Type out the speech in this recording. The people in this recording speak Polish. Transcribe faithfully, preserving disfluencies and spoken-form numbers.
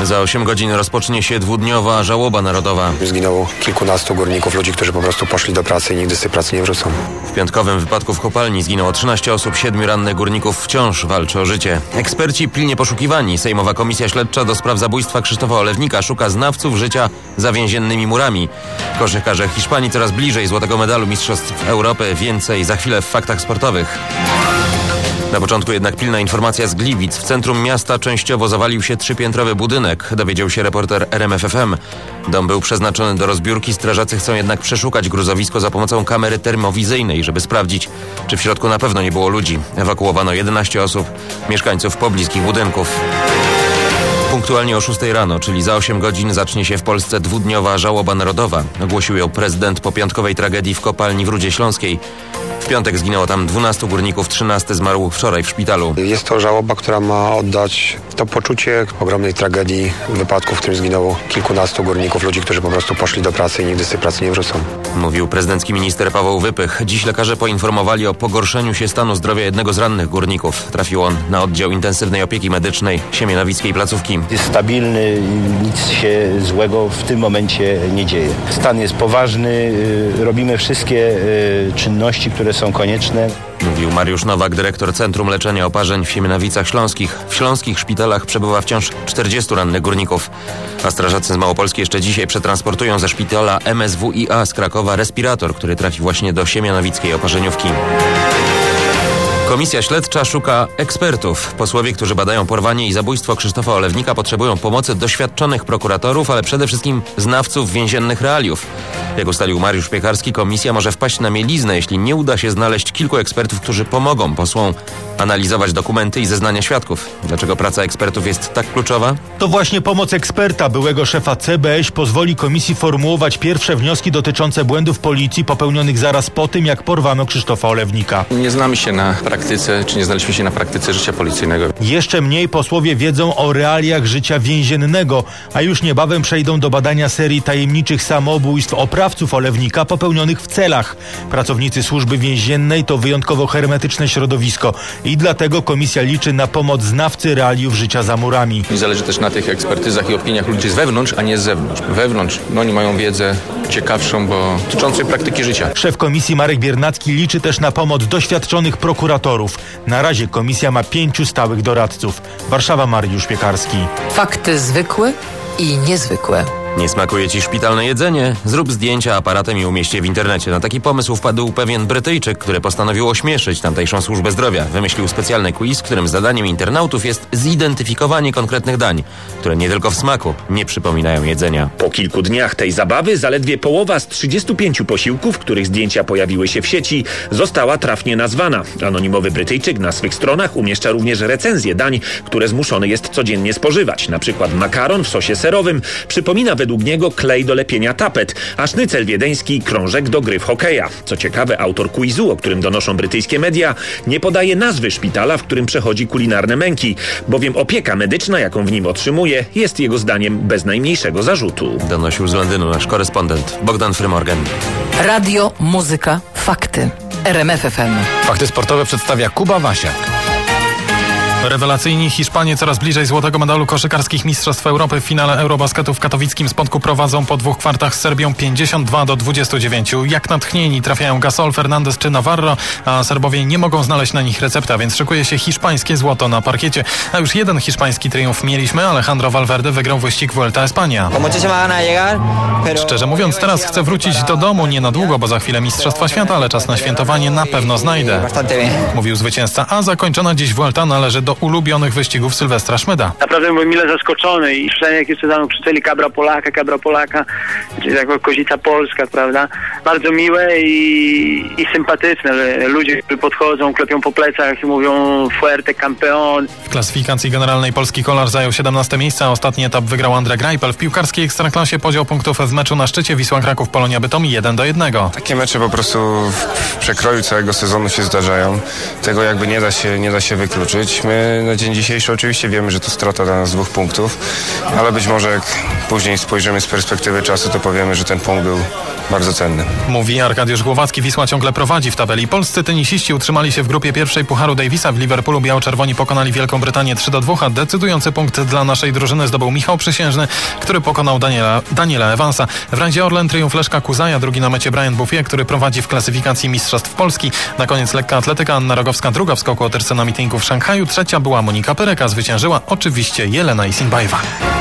Za osiem godzin rozpocznie się dwudniowa żałoba narodowa. Zginęło kilkunastu górników, ludzi, którzy po prostu poszli do pracy i nigdy z tej pracy nie wrócą. W piątkowym wypadku w kopalni zginęło trzynaście osób, siedmiu rannych górników wciąż walczy o życie. Eksperci pilnie poszukiwani. Sejmowa Komisja Śledcza do spraw zabójstwa Krzysztofa Olewnika szuka znawców życia za więziennymi murami. Koszykarze Hiszpanii coraz bliżej złotego medalu Mistrzostw Europy. Więcej za chwilę w faktach sportowych. Na początku jednak pilna informacja z Gliwic. W centrum miasta częściowo zawalił się trzypiętrowy budynek, dowiedział się reporter R M F F M. Dom był przeznaczony do rozbiórki, strażacy chcą jednak przeszukać gruzowisko za pomocą kamery termowizyjnej, żeby sprawdzić, czy w środku na pewno nie było ludzi. Ewakuowano jedenaście osób, mieszkańców pobliskich budynków. Punktualnie o szóstej rano, czyli za osiem godzin, zacznie się w Polsce dwudniowa żałoba narodowa. Ogłosił ją prezydent po piątkowej tragedii w kopalni w Rudzie Śląskiej. W piątek zginęło tam dwunastu górników, trzynasty zmarł wczoraj w szpitalu. Jest to żałoba, która ma oddać to poczucie ogromnej tragedii wypadku, w którym zginęło kilkunastu górników, ludzi, którzy po prostu poszli do pracy i nigdy z tej pracy nie wrócą. Mówił prezydencki minister Paweł Wypych. Dziś lekarze poinformowali o pogorszeniu się stanu zdrowia jednego z rannych górników. Trafił on na oddział intensywnej opieki medycznej siemianowickiej placówki. Jest stabilny, nic się złego w tym momencie nie dzieje. Stan jest poważny, robimy wszystkie czynności, które są konieczne. Mówił Mariusz Nowak, dyrektor Centrum Leczenia Oparzeń w Siemianowicach Śląskich. W śląskich szpitalach przebywa wciąż czterdziestu rannych górników. A strażacy z Małopolski jeszcze dzisiaj przetransportują ze szpitala M S W I A z Krakowa respirator, który trafi właśnie do siemianowickiej oparzeniówki. Komisja Śledcza szuka ekspertów. Posłowie, którzy badają porwanie i zabójstwo Krzysztofa Olewnika, potrzebują pomocy doświadczonych prokuratorów, ale przede wszystkim znawców więziennych realiów. Jak ustalił Mariusz Piekarski, komisja może wpaść na mieliznę, jeśli nie uda się znaleźć kilku ekspertów, którzy pomogą posłom analizować dokumenty i zeznania świadków. Dlaczego praca ekspertów jest tak kluczowa? To właśnie pomoc eksperta, byłego szefa C B Ś, pozwoli komisji formułować pierwsze wnioski dotyczące błędów policji popełnionych zaraz po tym, jak porwano Krzysztofa Olewnika. Nie znamy się na praktyce, czy nie znaliśmy się na praktyce życia policyjnego. Jeszcze mniej posłowie wiedzą o realiach życia więziennego, a już niebawem przejdą do badania serii tajemniczych samobójstw oprawców Olewnika popełnionych w celach. Pracownicy służby więziennej to wyjątkowo hermetyczne środowisko i dlatego komisja liczy na pomoc znawcy realiów życia za murami. I zależy też na tych ekspertyzach i opiniach ludzi z wewnątrz, a nie z zewnątrz. Wewnątrz, no oni mają wiedzę ciekawszą, bo dotyczącą praktyki życia. Szef komisji Marek Biernacki liczy też na pomoc doświadczonych prokuratorów. Na razie komisja ma pięciu stałych doradców. Warszawa, Mariusz Piekarski. Fakty zwykłe i niezwykłe. Nie smakuje ci szpitalne jedzenie? Zrób zdjęcia aparatem i umieść je w internecie. Na taki pomysł wpadł pewien Brytyjczyk, który postanowił ośmieszyć tamtejszą służbę zdrowia. Wymyślił specjalny quiz, którym zadaniem internautów jest zidentyfikowanie konkretnych dań, które nie tylko w smaku nie przypominają jedzenia. Po kilku dniach tej zabawy zaledwie połowa z trzydziestu pięciu posiłków, których zdjęcia pojawiły się w sieci, została trafnie nazwana. Anonimowy Brytyjczyk na swych stronach umieszcza również recenzje dań, które zmuszony jest codziennie spożywać. Na przykład makaron w sosie serowym przypomina według niego klej do lepienia tapet, a sznycel wiedeński krążek do gry w hokeja. Co ciekawe, autor quizu, o którym donoszą brytyjskie media, nie podaje nazwy szpitala, w którym przechodzi kulinarne męki, bowiem opieka medyczna, jaką w nim otrzymuje, jest jego zdaniem bez najmniejszego zarzutu. Donosił z Londynu nasz korespondent Bogdan Frymorgan. Radio, muzyka, fakty. R M F F M. Fakty sportowe przedstawia Kuba Wasiak. Rewelacyjni Hiszpanie coraz bliżej złotego medalu koszykarskich Mistrzostw Europy. W finale Eurobasketu w katowickim Spodku prowadzą po dwóch kwartach z Serbią pięćdziesiąt dwa do dwudziestu dziewięciu. Jak natchnieni trafiają Gasol, Fernandez czy Navarro, a Serbowie nie mogą znaleźć na nich recepta, więc szykuje się hiszpańskie złoto na parkiecie. A już jeden hiszpański triumf mieliśmy. Alejandro Valverde wygrał wyścig Vuelta a España. Szczerze mówiąc, teraz chcę wrócić do domu nie na długo, bo za chwilę Mistrzostwa Świata, ale czas na świętowanie na pewno znajdę, mówił zwycięzca, a zakończona dziś Vuelta należy do ulubionych wyścigów Sylwestra Szmyda. Naprawdę byłem mile zaskoczony i przynajmniej jak jeszcze tam krzyczeli Kabra Polaka, Kabra Polaka, czyli jako kozica polska, prawda? Bardzo miłe i, i sympatyczne. Ludzie, którzy podchodzą, klepią po plecach i mówią Fuerte Campeón. W klasyfikacji generalnej polski kolarz zajął siedemnaste miejsce, a ostatni etap wygrał Andrzej Greipel. W piłkarskiej ekstraklasie podział punktów w meczu na szczycie Wisła Kraków Polonia Bytom jeden do jednego. Takie mecze po prostu w przekroju całego sezonu się zdarzają. Tego jakby nie da się, nie da się wykluczyć. My patrzymy na dzień dzisiejszy, oczywiście wiemy, że to strata dla nas dwóch punktów, ale być może jak później spojrzymy z perspektywy czasu, to powiemy, że ten punkt był bardzo cenny. Mówi Arkadiusz Głowacki. Wisła ciągle prowadzi w tabeli. Polscy tenisiści utrzymali się w grupie pierwszej Pucharu Davisa. W Liverpoolu biało-czerwoni pokonali Wielką Brytanię trzy do dwóch, a decydujący punkt dla naszej drużyny zdobył Michał Przysiężny, który pokonał Daniela, Daniela Evansa. W Randzie Orlen triumf Leszka Kuzaja, drugi na mecie Brian Bouffier, który prowadzi w klasyfikacji Mistrzostw Polski. Na koniec lekka atletyka. Anna Rogowska druga w skoku o terce na meetingu w Szanghaju. Trzecia była Monika Pereka. Zwyciężyła oczywiście Jelena Isinbajewa.